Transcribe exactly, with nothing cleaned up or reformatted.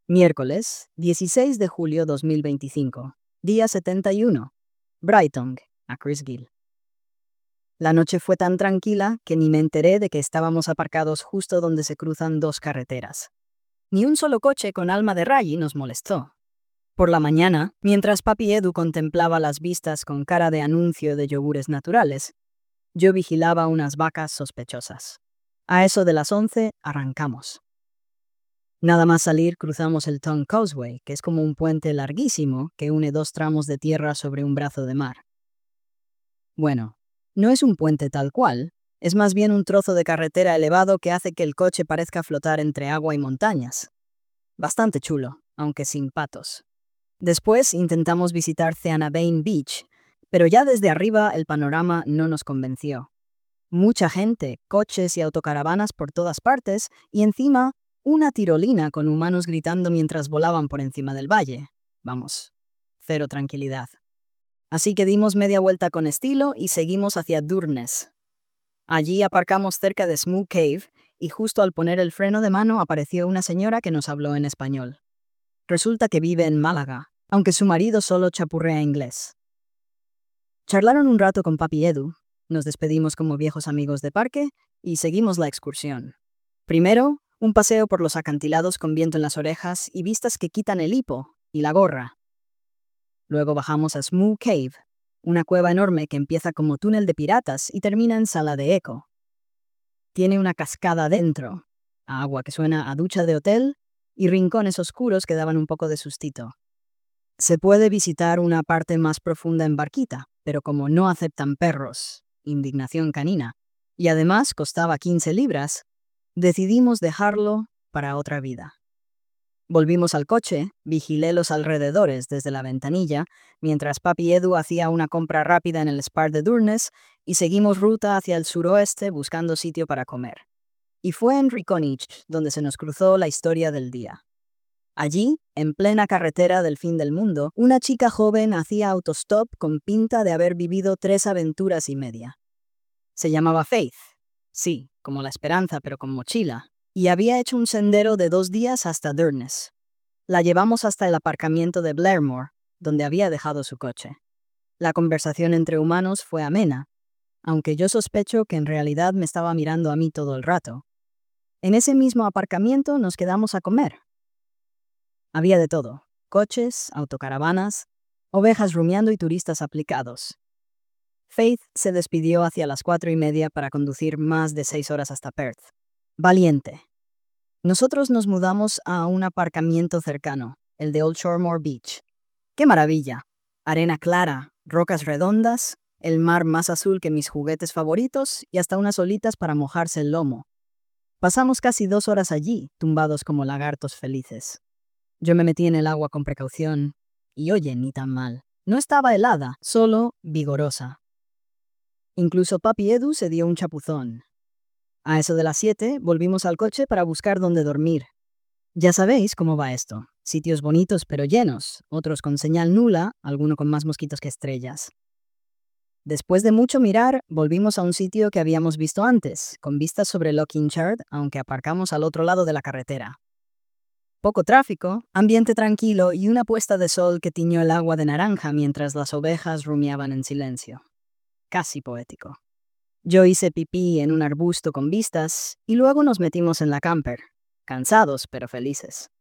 Miércoles, dieciséis de julio dos mil veinticinco, día setenta y uno, Brighton, a Chris Gill. La noche fue tan tranquila que ni me enteré de que estábamos aparcados justo donde se cruzan dos carreteras. Ni un solo coche con alma de rally nos molestó. Por la mañana, mientras papi Edu contemplaba las vistas con cara de anuncio de yogures naturales, yo vigilaba unas vacas sospechosas. A eso de las once, arrancamos. Nada más salir cruzamos el Tongue Causeway, que es como un puente larguísimo que une dos tramos de tierra sobre un brazo de mar. Bueno, no es un puente tal cual, es más bien un trozo de carretera elevado que hace que el coche parezca flotar entre agua y montañas. Bastante chulo, aunque sin patos. Después intentamos visitar Theana Bayne Beach, pero ya desde arriba el panorama no nos convenció. Mucha gente, coches y autocaravanas por todas partes, y encima una tirolina con humanos gritando mientras volaban por encima del valle. Vamos, cero tranquilidad. Así que dimos media vuelta con estilo y seguimos hacia Durness. Allí aparcamos cerca de Smoo Cave y justo al poner el freno de mano apareció una señora que nos habló en español. Resulta que vive en Málaga, aunque su marido solo chapurrea inglés. Charlaron un rato con papi Edu, nos despedimos como viejos amigos de parque y seguimos la excursión. Primero, un paseo por los acantilados con viento en las orejas y vistas que quitan el hipo y la gorra. Luego bajamos a Smoo Cave, una cueva enorme que empieza como túnel de piratas y termina en sala de eco. Tiene una cascada dentro, agua que suena a ducha de hotel y rincones oscuros que daban un poco de sustito. Se puede visitar una parte más profunda en barquita, pero como no aceptan perros, indignación canina, y además costaba quince libras, decidimos dejarlo para otra vida. Volvimos al coche, vigilé los alrededores desde la ventanilla, mientras papi Edu hacía una compra rápida en el Spar de Durness y seguimos ruta hacia el suroeste buscando sitio para comer. Y fue en Riconich donde se nos cruzó la historia del día. Allí, en plena carretera del fin del mundo, una chica joven hacía autostop con pinta de haber vivido tres aventuras y media. Se llamaba Faith. Sí, como la esperanza, pero con mochila. Y había hecho un sendero de dos días hasta Durness. La llevamos hasta el aparcamiento de Blairmore, donde había dejado su coche. La conversación entre humanos fue amena, aunque yo sospecho que en realidad me estaba mirando a mí todo el rato. En ese mismo aparcamiento nos quedamos a comer. Había de todo: coches, autocaravanas, ovejas rumiando y turistas aplicados. Faith se despidió hacia las cuatro y media para conducir más de seis horas hasta Perth. Valiente. Nosotros nos mudamos a un aparcamiento cercano, el de Old Shoremore Beach. ¡Qué maravilla! Arena clara, rocas redondas, el mar más azul que mis juguetes favoritos y hasta unas olitas para mojarse el lomo. Pasamos casi dos horas allí, tumbados como lagartos felices. Yo me metí en el agua con precaución y, oye, ni tan mal. No estaba helada, solo vigorosa. Incluso papi Edu se dio un chapuzón. A eso de las siete, volvimos al coche para buscar dónde dormir. Ya sabéis cómo va esto. Sitios bonitos pero llenos, otros con señal nula, alguno con más mosquitos que estrellas. Después de mucho mirar, volvimos a un sitio que habíamos visto antes, con vistas sobre Lochingchard, aunque aparcamos al otro lado de la carretera. Poco tráfico, ambiente tranquilo y una puesta de sol que tiñó el agua de naranja mientras las ovejas rumiaban en silencio. Casi poético. Yo hice pipí en un arbusto con vistas y luego nos metimos en la camper, cansados pero felices.